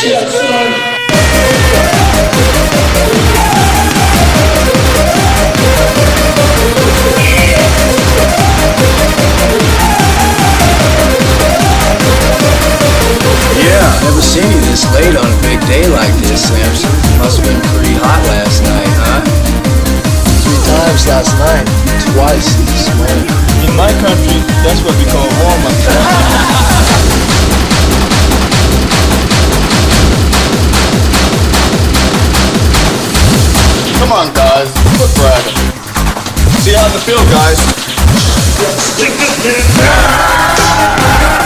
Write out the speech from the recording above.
Never seen you this late on a big day like this, Samson. Must have been pretty hot last night, huh? 3 times last night, twice this morning. In my country, that's what we call warm-up. Come on, guys, quit bragging. See how it feels, guys.